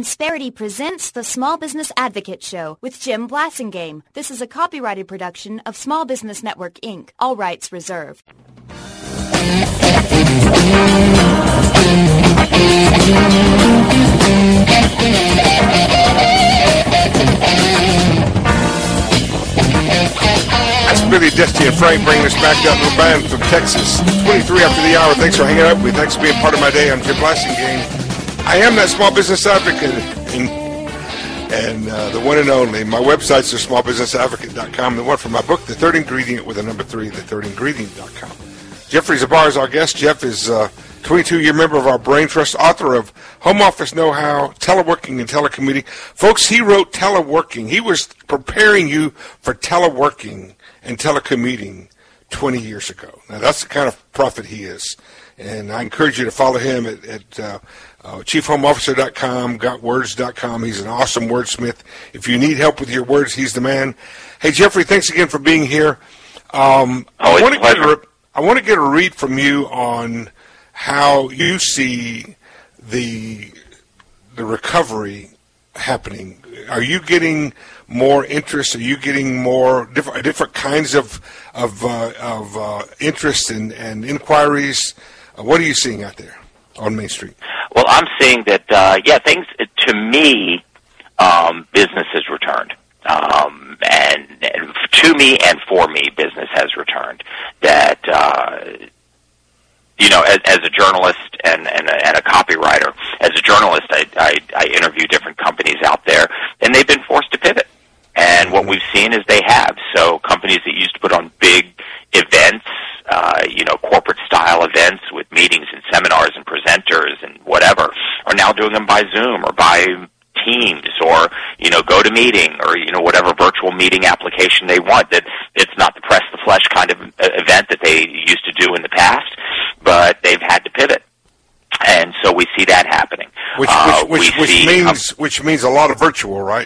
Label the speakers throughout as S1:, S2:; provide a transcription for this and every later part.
S1: Insperity presents the Small Business Advocate Show with Jim Blasingame. This is a copyrighted production of Small Business Network, Inc. All rights reserved.
S2: That's Billy, Dusty, and Frank bringing us back, that little band from Texas. 23 after the hour. Thanks for hanging out with me. Thanks for being part of my day. I'm Jim Blasingame. I am that small business advocate, and the one and only. My websites are smallbusinessadvocate.com. The one for my book, The Third Ingredient, with a number 3, thethirdingredient.com. Jeffrey Zabar is our guest. Jeff is a 22-year member of our Brain Trust, author of Home Office Know-How, Teleworking and Telecommuting. Folks, he wrote Teleworking. He was preparing you for teleworking and telecommuting 20 years ago. Now, that's the kind of prophet he is. And I encourage you to follow him at chiefhomeofficer.com, gotwords.com. He's an awesome wordsmith. If you need help with your words, he's the man. Hey, Jeffrey, thanks again for being here. I want to get a read from you on how you see the recovery happening. Are you getting more interest? Are you getting more different kinds of interest and inquiries? What are you seeing out there on Main Street?
S3: Well, I'm seeing that, things, to me, business has returned. And to me and for me, business has returned. That, as a journalist and a copywriter, as a journalist, I interview different companies out there, and they've been forced to pivot. And what we've seen is they have. So companies that used to put on big events, corporate-style events with meetings and seminars and presenters and whatever, are now doing them by Zoom or by Teams or, GoToMeeting or, whatever virtual meeting application they want. That it's not the press the flesh kind of event that they used to do in the past, but they've had to pivot. And so we see that happening.
S2: Which means a lot of virtual, right?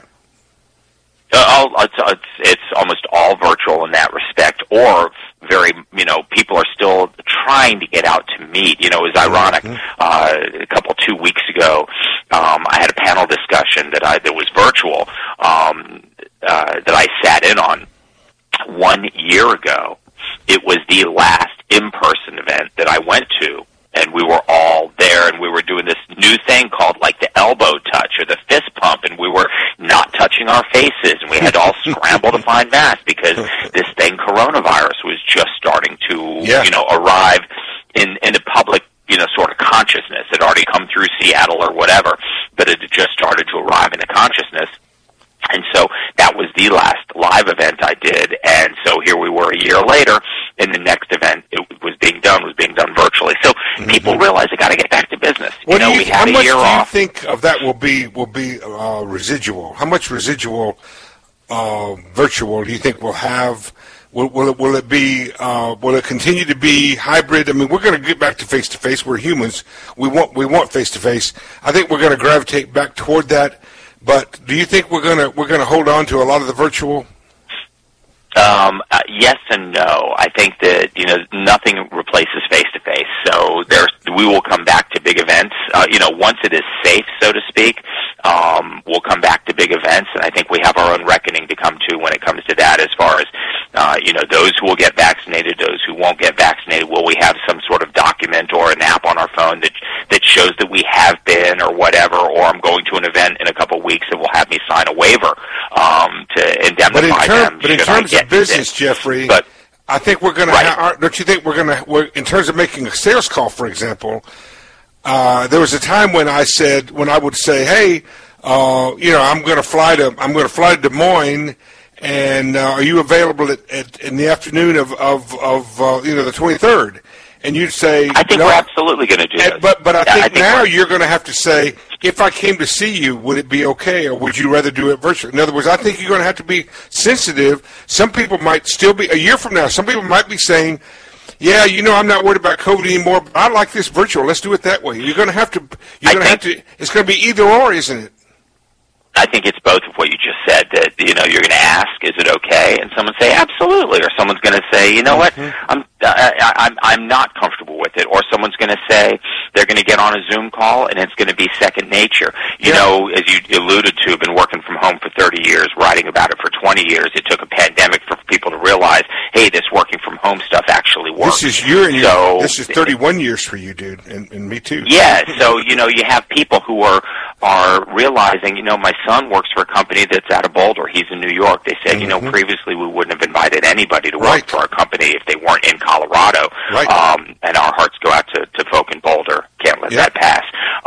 S3: It's almost all virtual in that respect, or people are still trying to get out to meet. It was ironic. Mm-hmm. 2 weeks ago, I had a panel discussion that was virtual that I sat in on 1 year ago. It was the last in-person event that I went to, and we were all there, and we were doing this new thing called like the elbow touch or the fist pump, and we were not touching our faces, and we had to all scramble to find masks because this thing, coronavirus, was just starting to, arrive in the public, sort of consciousness. It had already come through Seattle or whatever, but it had just started to arrive in the consciousness. And so that was the last live event I did, and so here we were a year later, and the next event was being done virtually. So people realize they got to get back to business. We had a year off.
S2: How much do you think of that will be residual? How much residual virtual do you think we'll have? Will it be? Will it continue to be hybrid? I mean, we're going to get back to face. We're humans. We want face-to-face. I think we're going to gravitate back toward that. But do you think we're gonna hold on to a lot of the virtual?
S3: Yes and no. I think that nothing replaces face to face. So we will come back to big events. Once it is safe, so to speak, we'll come back to big events, and I think we have our own reckoning to come to when it comes to that. As far as those who will get vaccinated, those who won't get vaccinated, will we have some sort of document or an app on our phone that shows that we have been or whatever? Or I'm going to an event in a couple of weeks and will have me sign a waiver to indemnify them.
S2: But in terms of business, Jeffrey, I think we're going to. Don't you think we're in terms of making a sales call, for example? There was a time when I would say, "Hey, I'm going to fly to Des Moines, and are you available in the afternoon of the 23rd?" And you'd say,
S3: "I think we're absolutely going to do that."
S2: But I think now you're going to have to say, if I came to see you, would it be okay, or would you rather do it virtually? In other words, I think you're going to have to be sensitive. Some people might still be, a year from now, some people might be saying, yeah, I'm not worried about COVID anymore, but I like this virtual. Let's do it that way. You're going to have to, it's going to be either or, isn't it?
S3: I think it's both of what you just said, that, you're going to ask, is it okay? And someone say, absolutely. Or someone's going to say, you know what, I'm not comfortable with with it, or someone's going to say they're going to get on a Zoom call and it's going to be second nature. You know, as you alluded to, been working from home for 30 years, writing about it for 20 years. It took a pandemic for people to realize, hey, this working from home stuff actually works.
S2: This is 31 years for you, dude, and me too.
S3: Yeah, so, you know, you have people who are realizing, you know, my son works for a company that's out of Boulder. He's in New York. They said, you know, previously we wouldn't have invited anybody to work for our company if they weren't in Colorado.
S2: Right.
S3: And our hearts go out to folk in Boulder. Can't let that pass.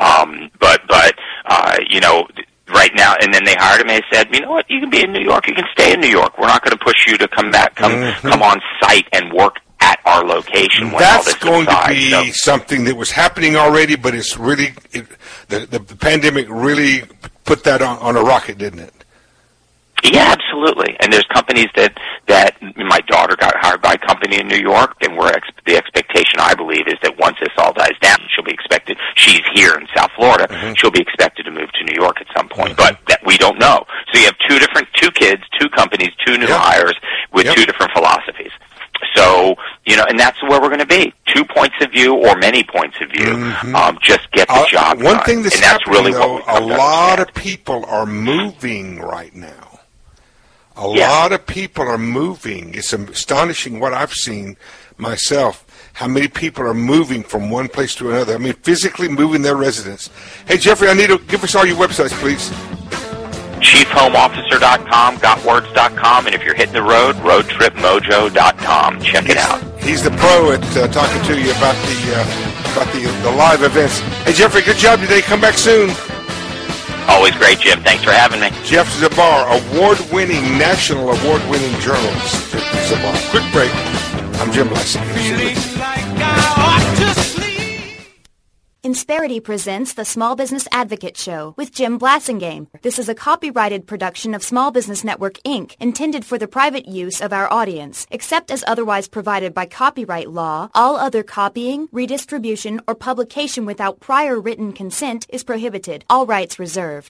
S3: You know, right now, and then they hired him and they said, you know what, you can be in New York, you can stay in New York. We're not going to push you to come on site and work at our location.
S2: That's going to be something that was happening already, but it's really, the pandemic really put that on a rocket, didn't it?
S3: Yeah, absolutely. And there's companies that my daughter got hired by a company in New York, and the expectation, I believe, is that once this all dies down, she'll be expected. She's here in South Florida. She'll be expected to move to New York at some point, but that we don't know. So you have two kids, two companies, two new hires with two different philosophies. So, you know, and that's where we're going to be. 2 points of view or many points of view. Just get the job done.
S2: One thing that's happening,
S3: really
S2: though, a lot of people are moving right now. A lot of people are moving. It's astonishing what I've seen myself, how many people are moving from one place to another. I mean, physically moving their residence. Hey, Jeffrey, I need to give us all your websites, please.
S3: ChiefHomeOfficer.com, GotWords.com, and if you're hitting the road, RoadTripMojo.com. Check it out.
S2: He's the pro at talking to you about the live events. Hey, Jeffrey, good job today. Come back soon.
S3: Always great, Jim. Thanks for having me.
S2: Jeff Zabar, national award-winning journalist. Jeff Zabar. Quick break. I'm Jim Blassing.
S1: Insperity presents the Small Business Advocate Show with Jim Blassingame. This is a copyrighted production of Small Business Network, Inc., intended for the private use of our audience. Except as otherwise provided by copyright law, all other copying, redistribution, or publication without prior written consent is prohibited. All rights reserved.